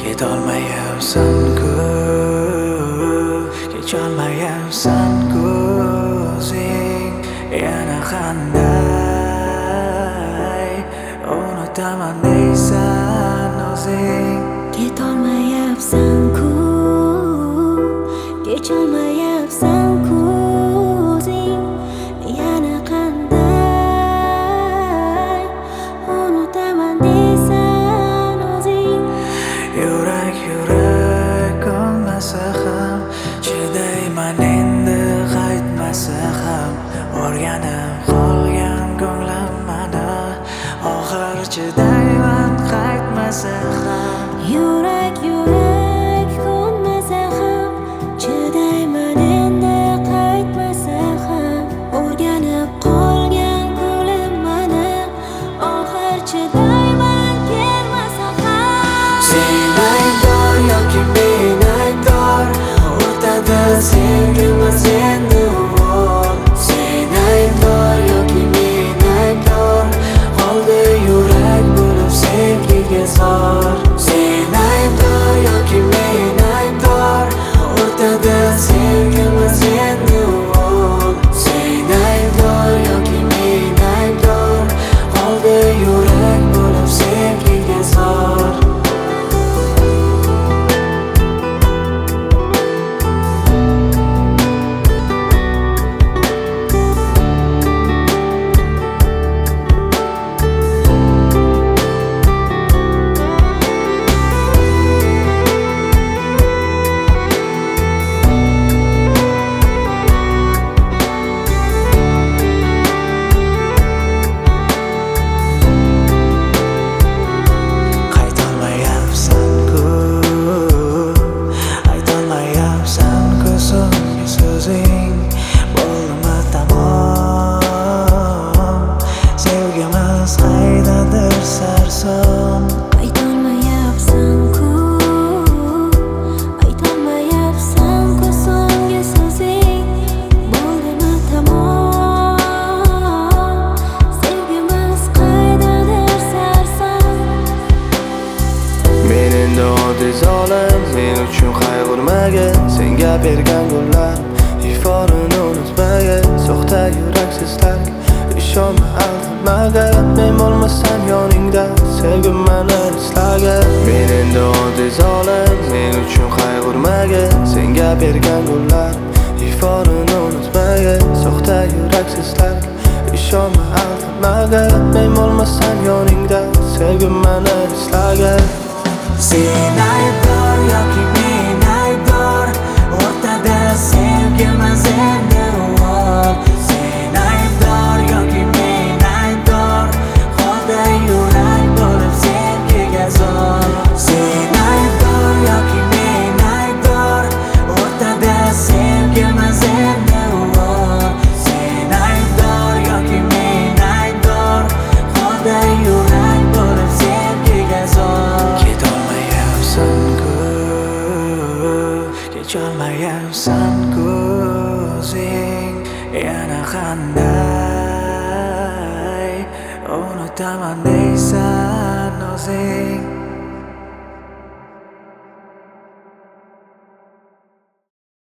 Ketolmayapsan-ku, kecholmayapsan-ku o'zing yana qanday unutaman deysan o'zing. Ketolmayapsan-ku, kecholmayapsan-ku o'zing yana qanday unutaman deysan o'zing. Yurak ko'nmasa ham, chidayman endi qaytmasa ham. O'rganib qolgan ko'nglim mana, oxir chidayman qaytmasa ham. Yurak ko'nmasa ham, chidayman endi qaytmasa ham. O'rganib qolgan ko'nglim mana, oxir chidayman kelmasa ham. Sen aybdor yoki men aybdor, o'rtada sevgimiz endi bor. Sen aybdor yoki men aybdor, qoldi yurak bo'lib sevgiga zor. Sen aybdor yoki men aybdor, o'rtada sevgimiz endi bor. Sen aybdor yoki men aybdor, qoldi yurak bo'lib sevgiga zor. Aytolmayapsan-ku, aytolmayapsan-ku so'nggi so'zing. Bo'ldimi tamom, sevgimiz qaydadir sarson. Men endi oddiy zolim, men uchun qayg'urmagin. Senga bergan gullar iforini unutmagin. Soxta yuraksizlar ishonma aldamagin. Men bo'lmasam yoningda sevgim mani eslagin. Men endi oddiy zolim, men uchun qayg'urmagin. Senga bergan gullar iforini unutmagin. Soxta yuraksizlar ishonma aldamagin. Men bo'lmasam yoningda sevgim mani eslagin. Sen aybdor yoki men aybdor, o'rtada sevgimiz endi bor. Sen aybdor yoki men aybdor, qoldi yurak bo'lib sevgiga zor. Sen aybdor yoki men aybdor, o'rtada sevgimiz endi bor. Sen aybdor yoki men aybdor, qoldi yurak bo'lib sevgiga zor. Kecholmayapsan-ku o'zing yana qanday unutaman deysan o'zing.